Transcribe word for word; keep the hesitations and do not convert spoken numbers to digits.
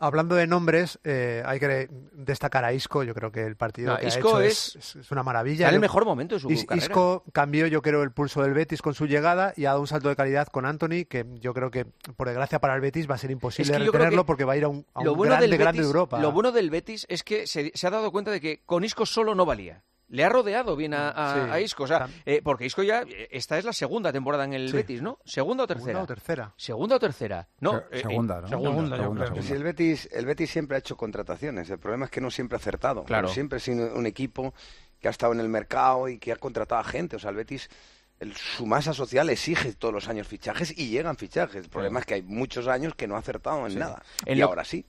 Hablando de nombres, eh, hay que destacar a Isco. Yo creo que el partido No, que Isco ha hecho es, es, es una maravilla. Está en el Yo- mejor momento de su Is- carrera. Isco cambió, yo creo, el pulso del Betis con su llegada y ha dado un salto de calidad con Anthony, que yo creo que, por desgracia para el Betis, va a ser imposible Es que yo creo retenerlo que porque va a ir a un, a Lo un bueno, grande, del grande Betis, Europa. lo bueno del Betis es que se, se ha dado cuenta de que con Isco solo no valía. Le ha rodeado bien a, a, Sí, a Isco. O sea, tam- eh, porque Isco ya, eh, esta es la segunda temporada en el Sí. Betis, ¿no? ¿Segunda o tercera? Segunda o tercera. ¿Segunda o tercera? No, Se- eh, eh, segunda, ¿no? segunda, yo segunda, creo. segunda. Si el Betis, el Betis siempre ha hecho contrataciones, el problema es que no siempre ha acertado. Claro. Pero siempre ha sido un equipo que ha estado en el mercado y que ha contratado a gente. O sea, el Betis, el- su masa social exige todos los años fichajes y llegan fichajes. El problema es que hay muchos años que no ha acertado en nada. En y lo- ahora sí.